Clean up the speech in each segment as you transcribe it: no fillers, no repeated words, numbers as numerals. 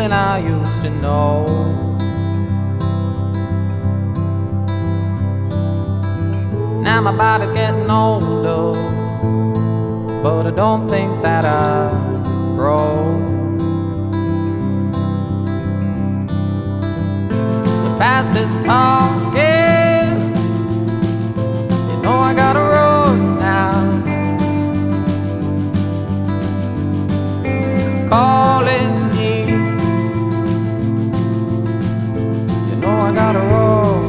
feeling I used to know. Now my body's getting older, but I don't think that I'll grow. The past is talking, you know I gotta run now. Calling me, you know I gotta run.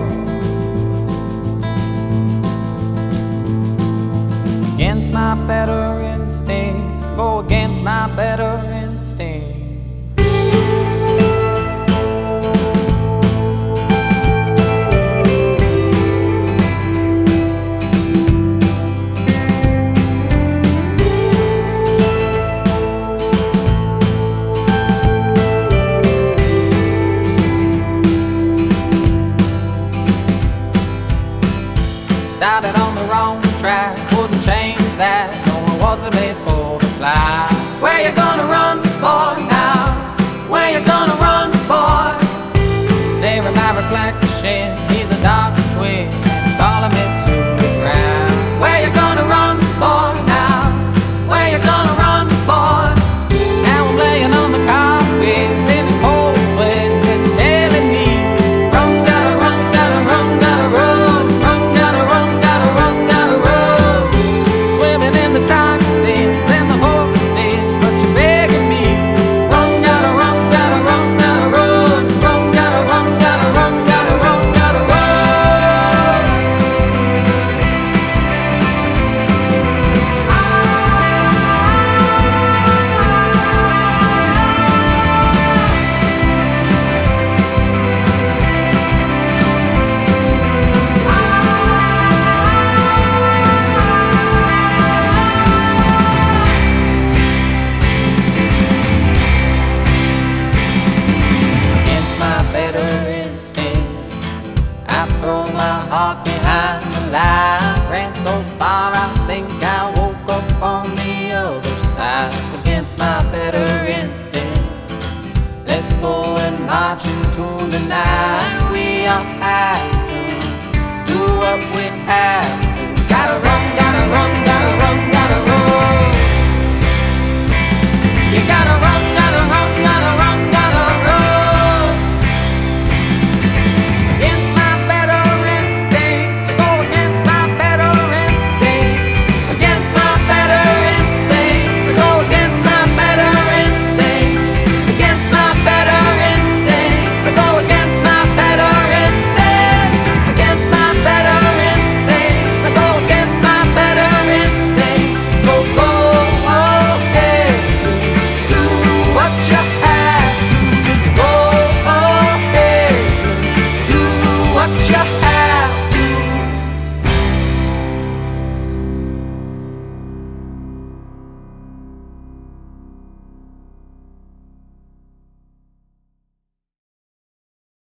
Against my better instincts, go against my better instincts. Started on the wrong track, wouldn't change that. No, I wasn't made for the fly. Where you gonna run, boy, now? Where you gonna run, boy? Stare at my reflection, he's a dark twin, calling me to the ground. Where you gonna run, boy, now? Where you gonna run, boy? Now I'm laying on the carpet in a cold sweat, and telling me, run, gotta run, gotta run, gotta run. Toxins and the hoaxes, but you're begging me. Run, gotta run, gotta run, gotta run. Run, gotta run, gotta run, gotta run, gotta run. Throw my heart behind the line. Ran so far I think I woke up on the other side. Against my better instinct, let's go and march into the night. We all have to do what we have